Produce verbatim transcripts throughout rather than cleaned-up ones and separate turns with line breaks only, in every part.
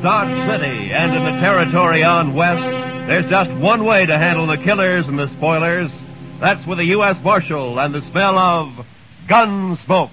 Dodge City and in the territory on west, there's just one way to handle the killers and the spoilers. That's with a U S Marshal and the smell of gun smoke.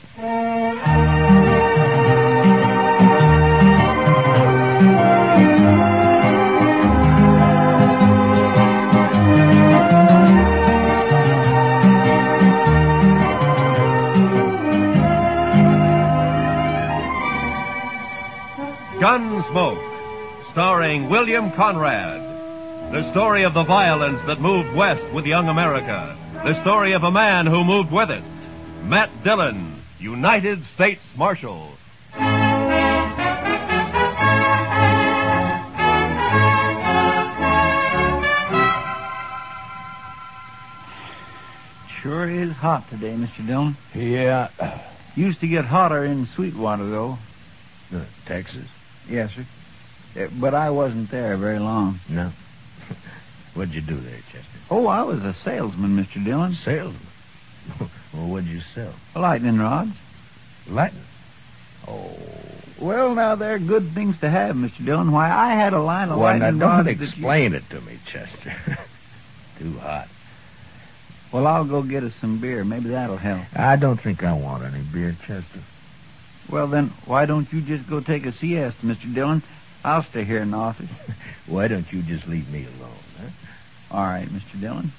Gunsmoke, starring William Conrad. The story of the violence that moved west with young America. The story of a man who moved with it. Matt Dillon, United States Marshal.
Sure is hot today, Mister Dillon.
Yeah.
Used to get hotter in Sweetwater, though.
Uh, Texas?
Yes, sir. Uh, But I wasn't there very long.
No. What'd you do there, Chester?
Oh, I was a salesman, Mister Dillon.
Salesman? Well, what'd you sell?
Lightning rods.
Lightning?
Oh. Well, now, they're good things to have, Mister Dillon. Why, I had a line of
Well, now,
lightning
don't
rods that
explain it to me, Chester. Too hot.
you... Well, I'll go get us some beer. Maybe that'll help.
I don't think I want any beer, Chester.
Well, then, why don't you just go take a siesta, Mister Dillon? I'll stay here in the office.
Why don't you just leave me alone, huh?
All right, Mister Dillon.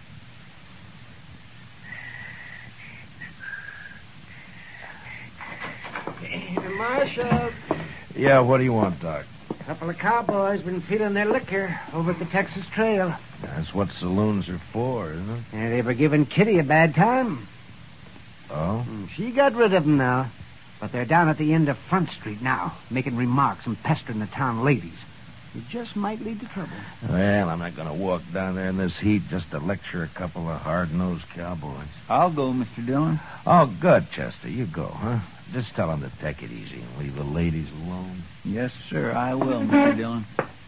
Marshal,
Yeah, what do you want, Doc?
a couple of cowboys been feeding their liquor over at the Texas Trail.
That's what saloons are for, isn't it?
And they were giving Kitty a bad time.
Oh?
She got rid of them now. But they're down at the end of Front Street now, making remarks and pestering the town ladies. It just might lead to trouble.
Well, I'm not going to walk down there in this heat just to lecture a couple of hard-nosed cowboys.
I'll go, Mister Dillon.
Oh, good, Chester. You go, huh? Just tell them to take it easy and leave the ladies alone.
Yes, sir, I will, Mister Dillon.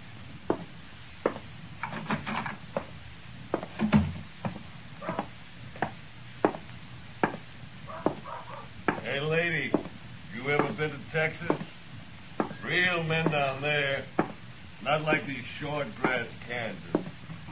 Hey, lady, you ever been to Texas? Real men down there. Not like these short grass Kansas.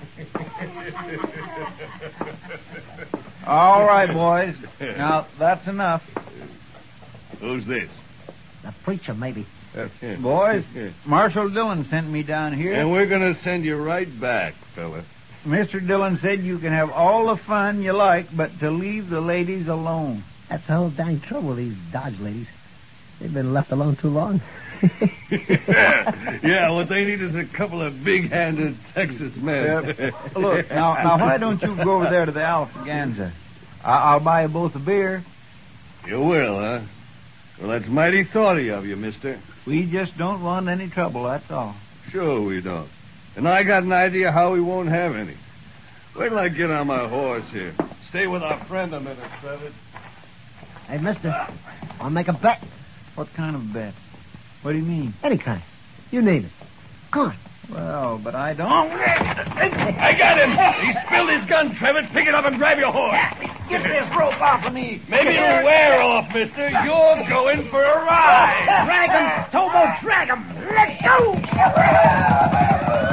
All right, boys. Now, that's enough.
Who's this?
The preacher, maybe.
Boys, Marshal Dillon sent me down here.
And we're going to send you right back, fella.
Mister Dillon said you can have all the fun you like, but to leave the ladies alone.
That's the whole dang trouble, these Dodge ladies. They've been left alone too long.
yeah, yeah, what they need is a couple of big-handed Texas men.
Yep. Look, now, now, why don't you go over there to the Alfaganza? I- I'll buy you both a beer.
You will, huh? Well, that's mighty thoughty of you, mister.
We just don't want any trouble, that's all.
Sure we don't. And I got an idea how we won't have any. Wait till I get on my horse here. Stay with our friend a minute, Trevor.
Hey, mister, I'll make a bet.
What kind of bet? What do you mean?
Any kind. You name it. Come on.
Well, but I don't...
I got him! He spilled his gun, Trevor. Pick it up and grab your horse.
Get this rope off of me.
Maybe it'll wear off, mister. You're going for a ride.
Drag him, Tobo, drag him. Let's go.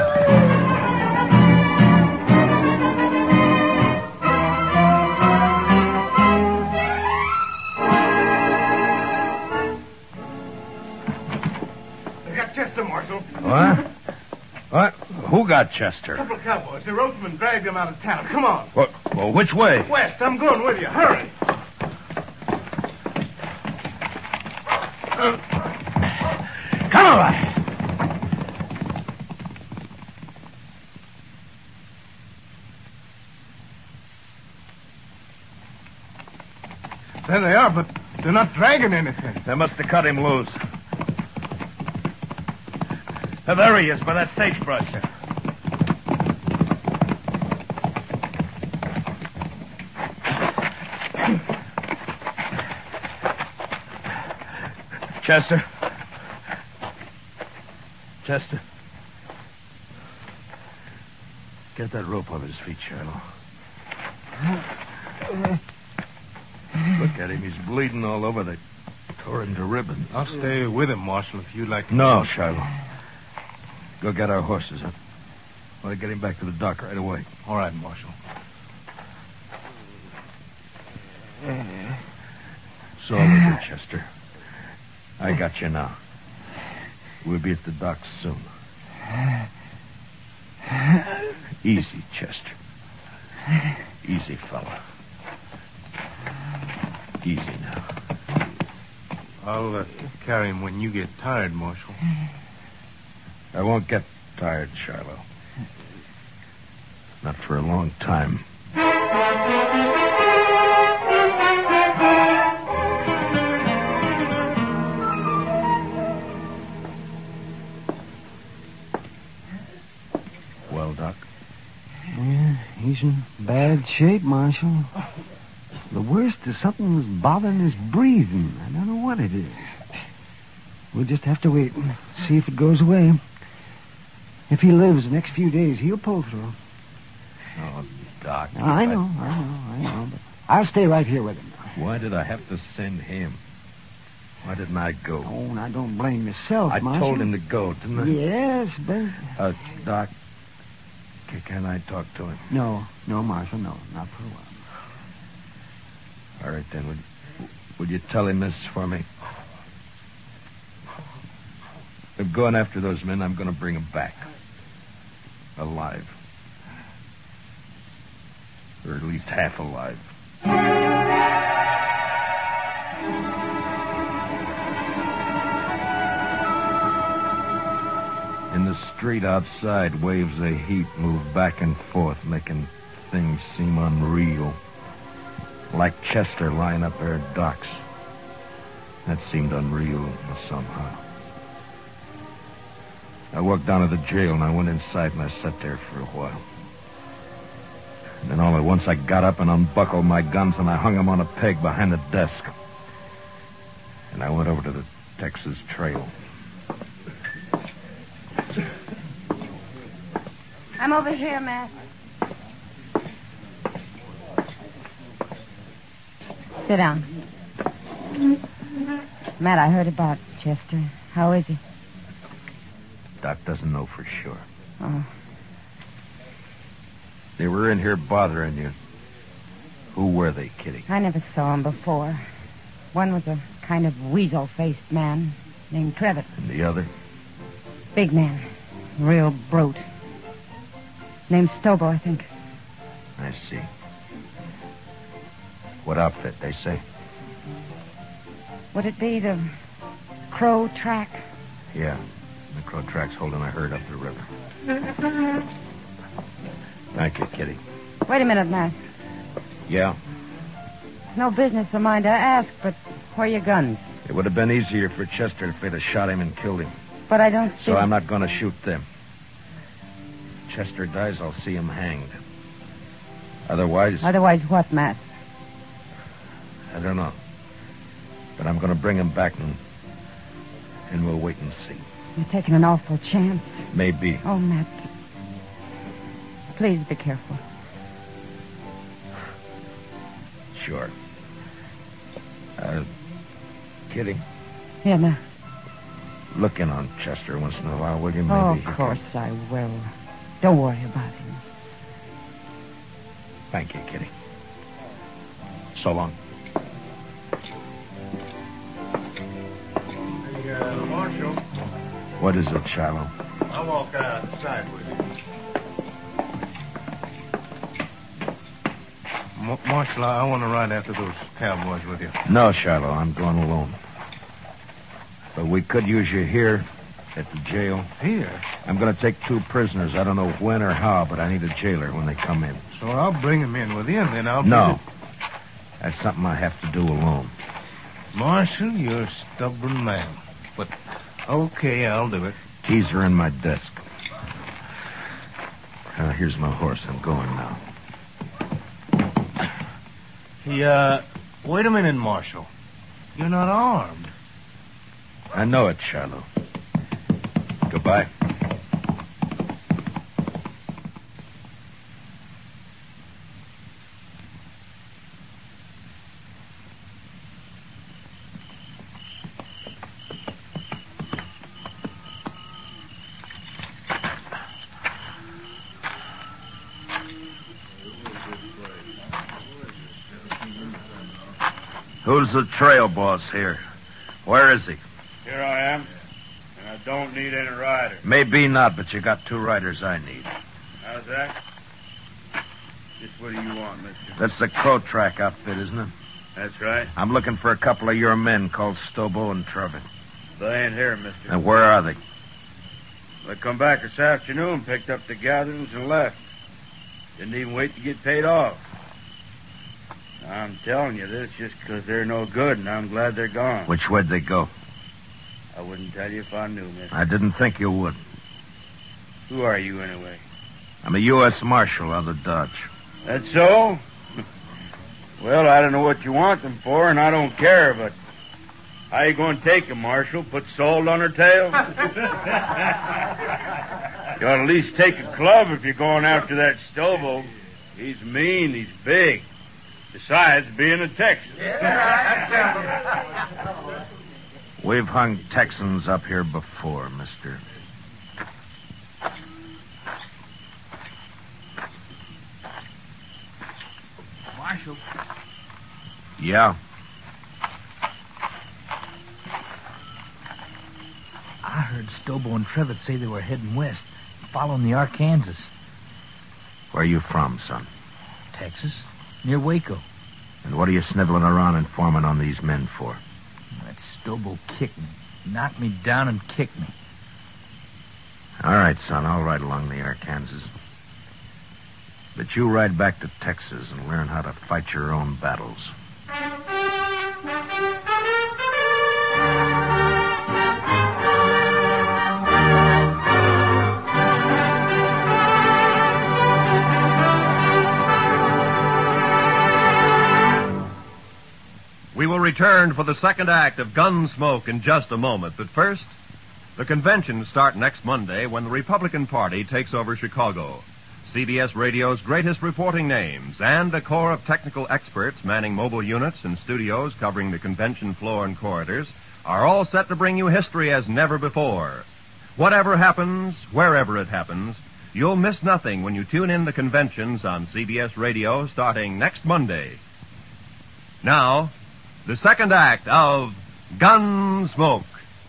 They got Chester, Marshal.
What? What? Who got Chester?
A couple of cowboys. The ropemen dragged him out of town. Come on.
What? Well, which way?
West, I'm going with you. Hurry.
Come on.
There they are, but they're not dragging anything.
They must have cut him loose. Oh, there he is, by that sagebrush. Chester. Chester. Get that rope off his feet, Shiloh. Look at him. He's bleeding all over. They tore him to ribbons.
I'll stay with him, Marshal, if you'd like to.
No, Shiloh. Go get our horses. I want to get him back to the dock right away.
All right, Marshal.
So over, Chester. I got you now. We'll be at the dock soon. Easy, Chester. Easy, fella. Easy now.
I'll uh, carry him when you get tired, Marshal.
I won't get tired, Shiloh. Not for a long time. Well, Doc?
Yeah, he's in bad shape, Marshal. The worst is something that's bothering his breathing. I don't know what it is. We'll just have to wait and see if it goes away. If he lives the next few days, he'll pull through.
Oh, Doc.
I know, I know, I know. But I'll stay right here with him.
Why did I have to send him? Why didn't I go?
Oh, now don't blame yourself,
I
Marshal.
told him to go, didn't I?
Yes, but...
Uh, Doc, c- can I talk to him?
No, no, Marshal, no, not for a while.
All right, then. Would, would you tell him this for me? I'm going after those men. I'm going to bring them back. Alive. Or at least half alive. In the street outside, waves of heat move back and forth, making things seem unreal. Like Chester lying up there at docks. That seemed unreal somehow. I walked down to the jail and I went inside and I sat there for a while. And then all at once I got up and unbuckled my guns and I hung them on a peg behind the desk. And I went over to the Texas Trail.
I'm over here, Matt. Sit down. Matt, I heard about Chester. How is he?
Doc doesn't know for sure.
Oh.
They were in here bothering you. Who were they, Kitty?
I never saw him before. One was a kind of weasel-faced man named Trevitt.
And the other?
Big man. Real brute. Named Stobo, I think.
I see. What outfit, they say?
Would it be the Crow Track?
Yeah. The Crow Track's holding a herd up the river. Thank you, Kitty.
Wait a minute, Matt.
Yeah?
It's no business of mine to ask, but where are your guns?
It would have been easier for Chester if they'd have shot him and killed him.
But I don't see...
So I'm not going to shoot them. Chester dies, I'll see him hanged. Otherwise...
Otherwise what, Matt?
I don't know. But I'm going to bring him back and... and we'll wait and see.
You're taking an awful chance.
Maybe.
Oh, Matt. Please be careful.
Sure. Uh, Kitty,
Yeah, Matt.
look in on Chester once in a while, will you? Maybe
Oh,
he
of
can-
course I will. Don't worry about him.
Thank you, Kitty. So long.
Hey, uh, Marshal,
What is it, Shiloh?
I'll walk outside with you. M- Marshal, I want to ride after those cowboys with you.
No, Shiloh, I'm going alone. But we could use you here at the jail.
Here?
I'm going to take two prisoners. I don't know when or how, but I need a jailer when they come in.
So I'll bring them in with you, and then I'll...
No. That's something I have to do alone.
Marshal, you're a stubborn man. But, okay, I'll do it.
Keys are in my desk. Uh, here's my horse. I'm going now.
Hey, uh, wait a minute, Marshal. You're not armed.
I know it, Shiloh. Goodbye. Who's the trail boss here? Where is he?
Here I am, and I don't need any riders.
Maybe not, but you got two riders I need.
How's that? Just what do you want, mister?
That's the Crow Track outfit, isn't it?
That's right.
I'm looking for a couple of your men called Stobo and Trevitt.
They ain't here, mister.
And where are they?
They come back this afternoon, picked up the gatherings, and left. Didn't even wait to get paid off. I'm telling you this just because they're no good, and I'm glad they're gone.
Which way'd they go?
I wouldn't tell you if I knew, mister.
I didn't think you would.
Who are you, anyway?
I'm a U S Marshal out of Dodge.
That's so? Well, I don't know what you want them for, and I don't care, but how you going to take them, Marshal? Put salt on her tail? You ought to at least take a club if you're going after that Stobo. He's mean, he's big. Besides being a Texan.
We've hung Texans up here before, mister.
Marshal.
Yeah?
I heard Stobo and Trevitt say they were heading west, following the Arkansas.
Where are you from, son?
Texas, near Waco.
And what are you sniveling around informing on these men for?
That Stobo kicked me, knocked me down and kicked me.
All right, son, I'll ride along the Arkansas. But you ride back to Texas and learn how to fight your own battles.
We will return for the second act of Gunsmoke in just a moment. But first, the conventions start next Monday when the Republican Party takes over Chicago. C B S Radio's greatest reporting names and a corps of technical experts manning mobile units and studios covering the convention floor and corridors are all set to bring you history as never before. Whatever happens, wherever it happens, you'll miss nothing when you tune in the conventions on C B S Radio starting next Monday. Now, the second act of Gunsmoke.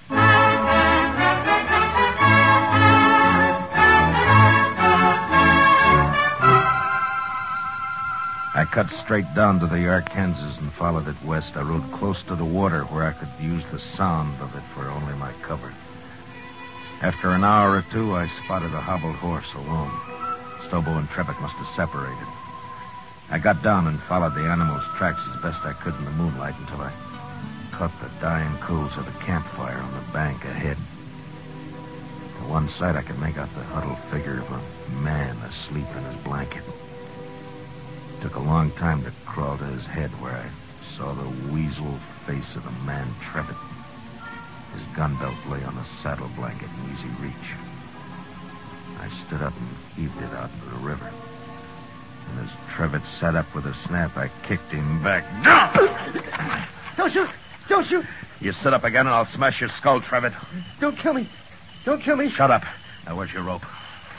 I cut straight down to the Arkansas and followed it west. I rode close to the water where I could use the sound of it for only my cover. After an hour or two, I spotted a hobbled horse alone. Stobo and Trevitt must have separated. I got down and followed the animal's tracks as best I could in the moonlight until I caught the dying coals of the campfire on the bank ahead. To one side, I could make out the huddled figure of a man asleep in his blanket. It took a long time to crawl to his head where I saw the weasel face of the man Trevitt. His gun belt lay on the saddle blanket in easy reach. I stood up and heaved it out into the river. And as Trevitt sat up with a snap, I kicked him back.
Don't shoot! Don't shoot!
You sit up again and I'll smash your skull, Trevitt.
Don't kill me! Don't kill me!
Shut up. Now, where's your rope?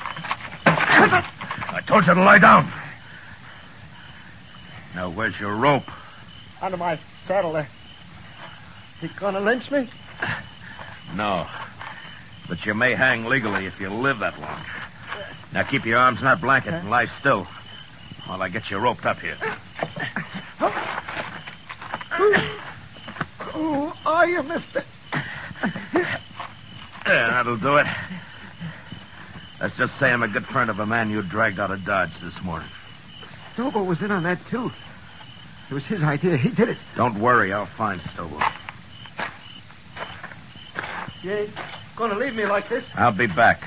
I told you to lie down. Now, where's your rope?
Under my saddle there. You gonna lynch me?
No. But you may hang legally if you live that long. Now, keep your arms in that blanket and lie still while I get you roped up here.
Who are you, mister?
Yeah, that'll do it. Let's just say I'm a good friend of a man you dragged out of Dodge this morning.
Stobo was in on that, too. It was his idea. He did it.
Don't worry. I'll find Stobo.
You ain't gonna leave me like this?
I'll be back.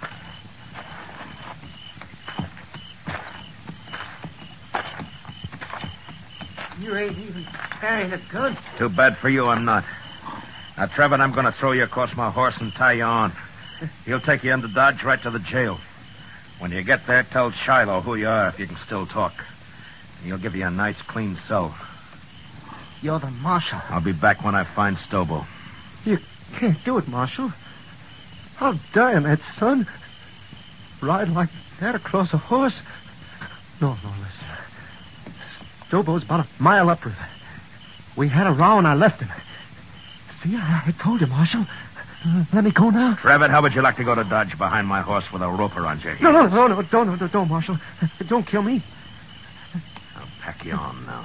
You ain't even carrying a gun.
Too bad for you, I'm not. Now, Trevitt, I'm going to throw you across my horse and tie you on. He'll take you into Dodge right to the jail. When you get there, tell Shiloh who you are if you can still talk. And he'll give you a nice, clean cell.
You're the marshal.
I'll be back when I find Stobo.
You can't do it, Marshal. I'll die in that sun. Ride like that across a horse. No, no, listen. Stobo's about a mile upriver. We had a row and I left him. See, I, I told you, Marshal. Uh, let me go now.
Trevitt, how would you like to go to Dodge behind my horse with a rope around your heels?
No, no, no, no, don't, no, don't, Marshal. Don't kill me.
I'll pack you on now.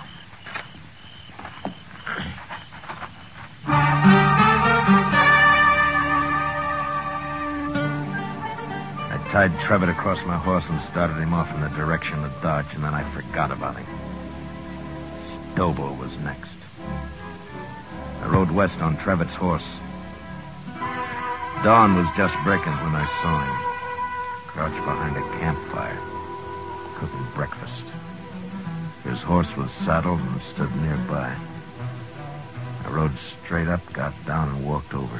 I tied Trevitt across my horse and started him off in the direction of Dodge, and then I forgot about him. Stobo was next. I rode west on Trevitt's horse. Dawn was just breaking when I saw him, crouched behind a campfire, cooking breakfast. His horse was saddled and stood nearby. I rode straight up, got down, and walked over.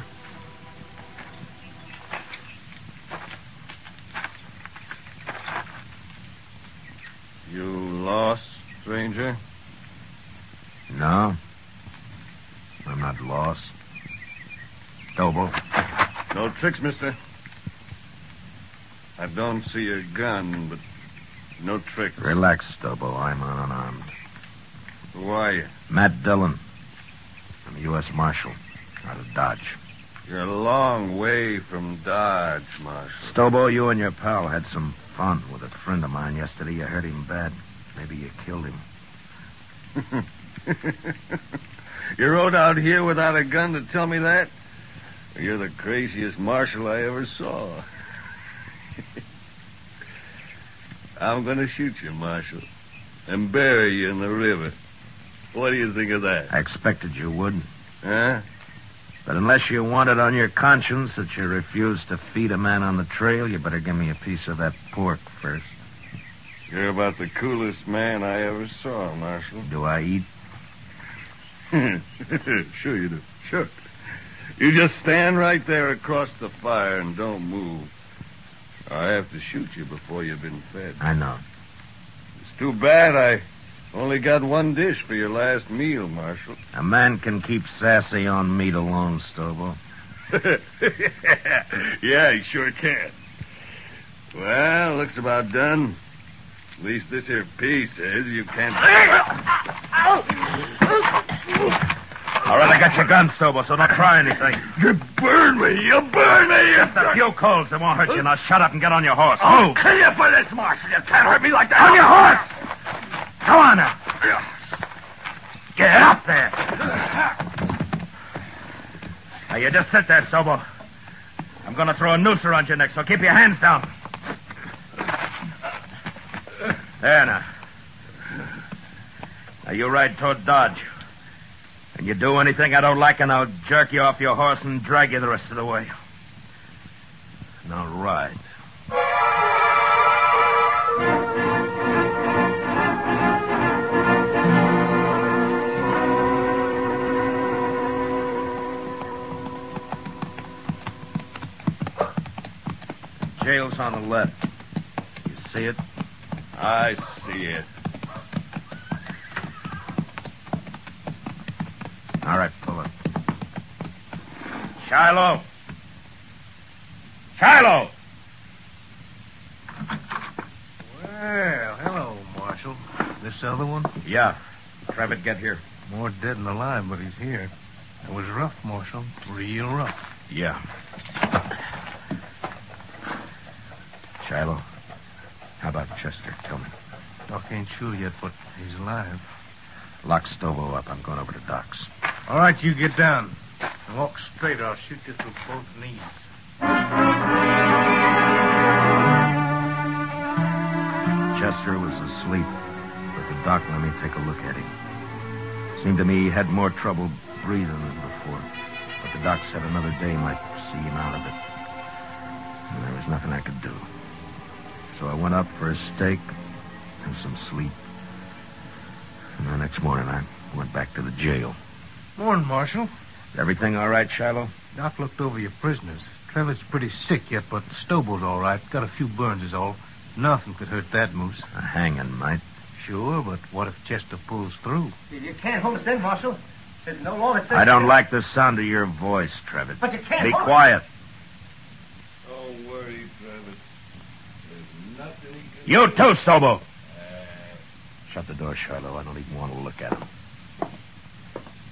You lost, stranger?
No. I'm not lost. Stobo.
No tricks, mister. I don't see a gun, but no tricks.
Relax, Stobo. I'm unarmed.
Who are you?
Matt Dillon. I'm a U S Marshal out of Dodge.
You're a long way from Dodge, Marshal.
Stobo, you and your pal had some fun with a friend of mine yesterday. You hurt him bad. Maybe you killed him.
You rode out here without a gun to tell me that? You're the craziest marshal I ever saw. I'm going to shoot you, Marshal, and bury you in the river. What do you think of that?
I expected you would.
Huh?
But unless you want it on your conscience that you refused to feed a man on the trail, you better give me a piece of that pork first.
You're about the coolest man I ever saw, Marshal.
Do I eat?
Sure you do. Sure. You just stand right there across the fire and don't move. I have to shoot you before you've been fed.
I know.
It's too bad I only got one dish for your last meal, Marshal.
A man can keep sassy on meat alone, Stobo.
Yeah, he sure can. Well, looks about done. At least this here piece says you can't...
All right, I got your gun, Stobo, so don't try anything.
You burn me! You burn me!
Just a few coals. It won't hurt you. Now shut up and get on your horse.
I'll kill you for this, Marshal. You can't hurt me like that.
On your horse! Come on now. Get up there. Now, you just sit there, Stobo. I'm going to throw a noose around your neck, so keep your hands down. There now. Now, you ride toward Dodge. And you do anything I don't like, and I'll jerk you off your horse and drag you the rest of the way. Now ride. Jail's on the left. You see it?
I see it.
All right, pull it. Shiloh! Shiloh!
Well, hello, Marshal. This other one?
Yeah. Trevitt, get here.
More dead than alive, but he's here. It was rough, Marshal. Real rough.
Yeah. Shiloh, how about Chester? Tell me.
Doc ain't sure yet, but he's alive.
Lock Stobo up. I'm going over to Doc's.
All right, you get down. And walk straight, or I'll shoot you through both knees.
Chester was asleep, but the doc let me take a look at him. Seemed to me he had more trouble breathing than before, but the doc said another day might see him out of it. And there was nothing I could do. So I went up for a steak and some sleep. And the next morning I went back to the jail.
Morning, Marshal.
Is everything all right, Shiloh?
Doc looked over your prisoners. Trevor's pretty sick yet, but Stobo's all right. Got a few burns is all. Nothing could hurt that moose.
A hanging might.
Sure, but what if Chester pulls through?
You can't hold us in, Marshal. There's no law that says...
I don't like the sound of your voice, Trevitt.
But you can't
Be
hold
quiet.
Don't worry, Trevitt. There's nothing he can...
You too, Stobo. Shut the door, Shiloh. I don't even want to look at him.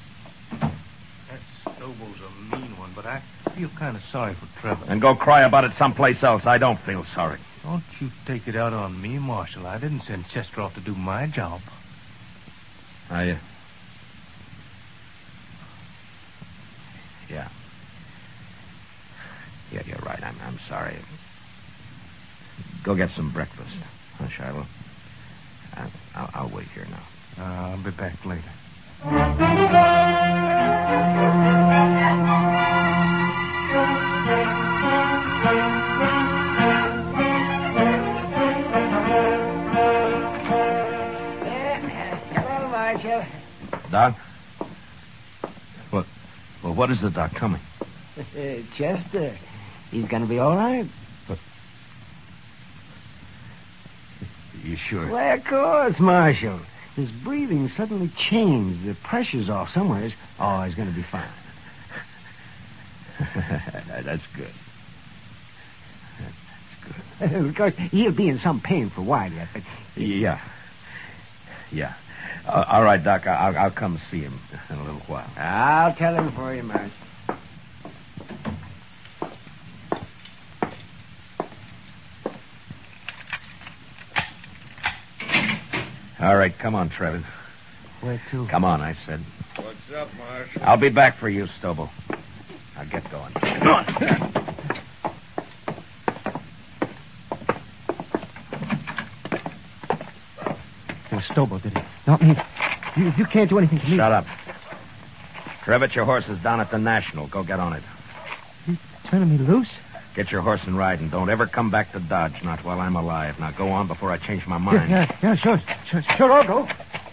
Stobo's a mean one, but I feel kind of sorry for Trevor.
And go cry about it someplace else. I don't feel sorry.
Don't you take it out on me, Marshal. I didn't send Chester off to do my job.
I, uh... Yeah. Yeah, you're right. I'm, I'm sorry. Go get some breakfast, huh, Shiloh? I, I'll, I'll wait here now.
Uh, I'll be back later.
Hello, Marshal.
Doc? What? Well, what is the doc coming?
Uh, Chester. He's going to be all right.
You sure?
Why, of course, Marshal. His breathing suddenly changed. The pressure's off somewhere. Oh, he's going to be fine.
That's good. That's good.
Of course, he'll be in some pain for a while yet, but...
Yeah. Yeah. Uh, all right, Doc. I'll, I'll come see him in a little while.
I'll tell him for you, Marshal.
All right, come on, Trevor.
Where to?
Come on, I said.
What's up, Marshal?
I'll be back for you, Stobo. Now get going. Come on.
It was Stobo, did it? Not me. You, you can't do anything to me.
Shut up. Trevitt, your horse is down at the National. Go get on it.
You turning me loose?
Get your horse and ride, and don't ever come back to Dodge, not while I'm alive. Now go on before I change my mind.
Yeah, yeah, yeah, sure. Sure, sure, I'll go.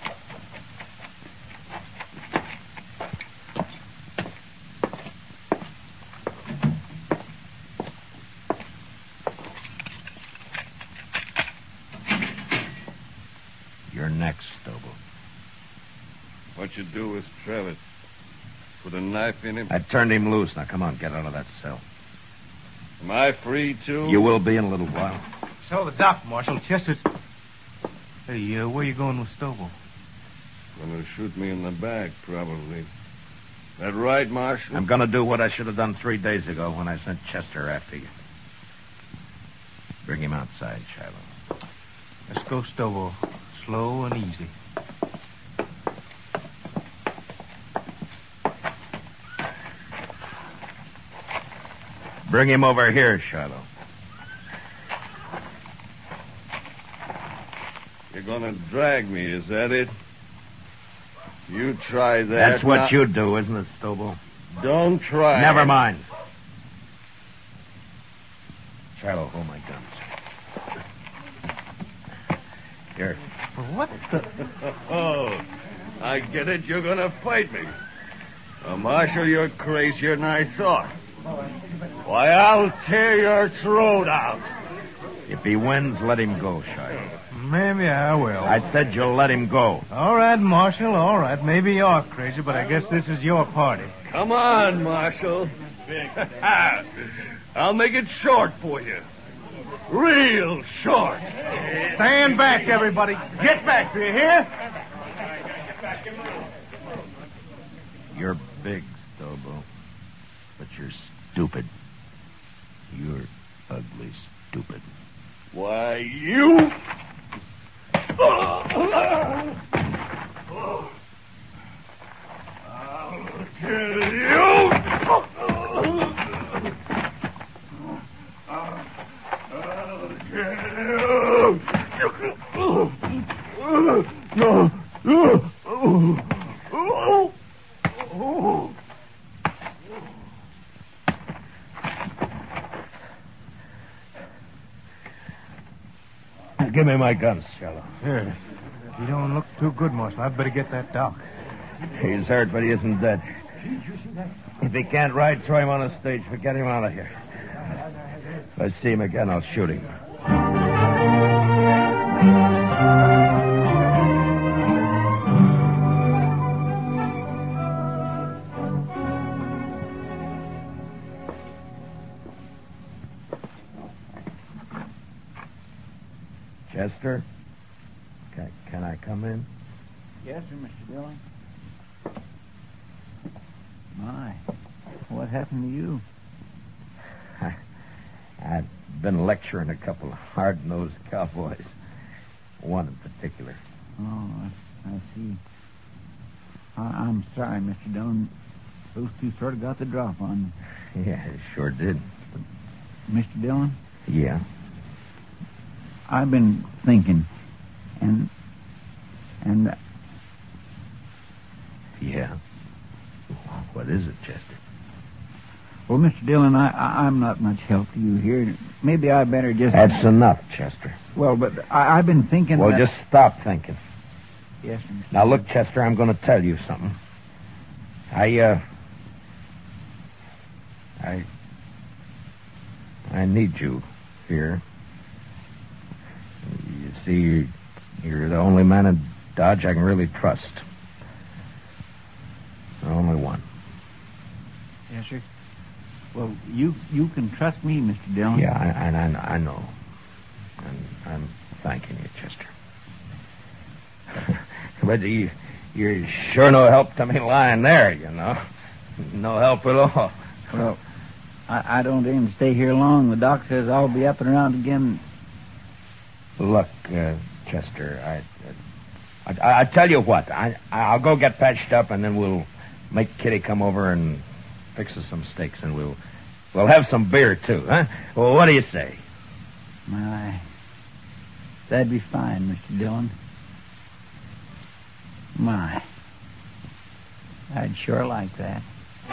You're next, Stobo.
What you do with Trevitt? Put a knife in him?
I turned him loose. Now come on, get out of that cell.
Am I free, too?
You will be in a little while.
So the doc, Marshal. Chester's... Hey, uh, where you going with Stobo?
Gonna shoot me in the back, probably. That right, Marshal?
I'm gonna do what I should have done three days ago when I sent Chester after you. Bring him outside, Shiloh.
Let's go, Stobo. Slow and easy.
Bring him over here, Shiloh.
You're gonna drag me, is that it? You try that.
That's what
now.
you do, isn't it, Stobo?
Don't try.
Never mind. Shiloh, hold my guns. Here.
What the...
Oh, I get it. You're gonna fight me. Well, Marshal, you're crazier than I thought. Why, I'll tear your throat out.
If he wins, let him go, Shiloh.
Maybe I will.
I said you'll let him go.
All right, Marshal, all right. Maybe you're crazy, but I guess this is your party.
Come on, Marshal. I'll make it short for you. Real short.
Stand back, everybody. Get back, do you hear?
You're big, Stobo. But you're stupid. You're ugly stupid.
Why, you... I'll kill you. I'll kill you.
Give me my guns, Shiloh.
Here. You don't look too good, Marshal. I'd better get that doc.
He's hurt, but he isn't dead. If he can't ride, throw him on a stage. Get him out of here. If I see him again, I'll shoot him. Chester? Can, can I come in?
Yes, sir, Mister Dillon. My. What happened to you?
I, I've been lecturing a couple of hard-nosed cowboys. One in particular.
Oh, I, I see. I, I'm sorry, Mister Dillon. Those two sort of got the drop on you.
Yeah, it sure did.
Mister Dillon?
Yeah?
I've been thinking, and... and... Uh,
yeah? What is it, Chester?
well, Mister Dillon, I, I, I'm not much help to you here. Maybe I better just...
That's enough, Chester.
Well, but I, I've been thinking...
Well,
that...
just stop thinking.
Yes, sir.
Now, look, Chester, I'm going to tell you something. I, uh... I... I need you here. You see, you're, you're the only man in Dodge I can really trust. The only one.
Yes, sir. Well, you you can trust me, Mister Dillon.
Yeah, I, I, I know. And I'm thanking you, Chester. But you, you're sure no help to me lying there, you know. No help at all.
Well, I, I don't aim to stay here long. The doc says I'll be up and around again.
Look, uh, Chester, I, I, I tell you what. I, I'll go get patched up, and then we'll make Kitty come over and fix us some steaks, and we'll, we'll have some beer too, huh? Well, what do you say?
My, that'd be fine, Mister Dillon. My, I'd sure like that.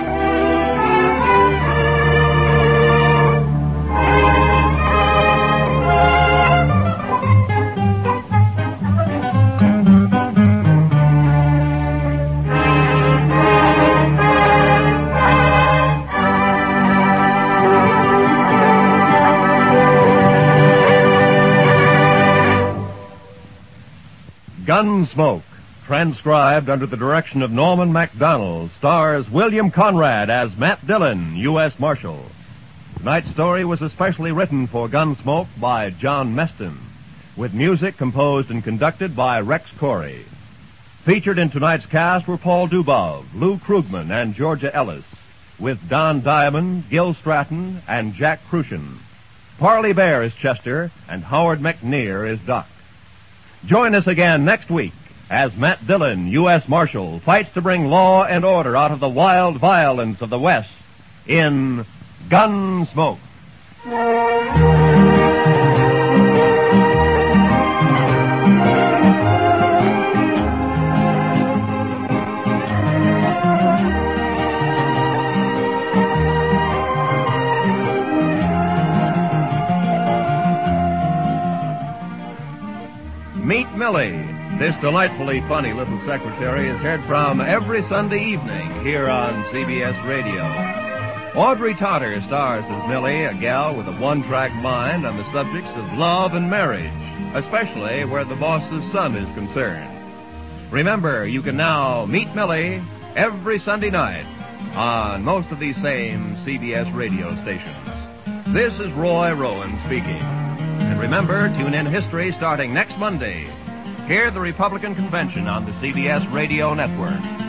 Gunsmoke, transcribed under the direction of Norman MacDonald, stars William Conrad as Matt Dillon, U S Marshal. Tonight's story was especially written for Gunsmoke by John Meston, with music composed and conducted by Rex Corey. Featured in tonight's cast were Paul Dubov, Lou Krugman, and Georgia Ellis, with Don Diamond, Gil Stratton, and Jack Crucian. Parley Bear is Chester, and Howard McNear is Doc. Join us again next week as Matt Dillon, U S Marshal, fights to bring law and order out of the wild violence of the West in Gunsmoke. Meet Millie. This delightfully funny little secretary is heard from every Sunday evening here on C B S Radio. Audrey Totter stars as Millie, a gal with a one-track mind on the subjects of love and marriage, especially where the boss's son is concerned. Remember, you can now meet Millie every Sunday night on most of these same C B S radio stations. This is Roy Rowan speaking. And remember, tune in History starting next Monday. Hear the Republican Convention on the C B S Radio Network.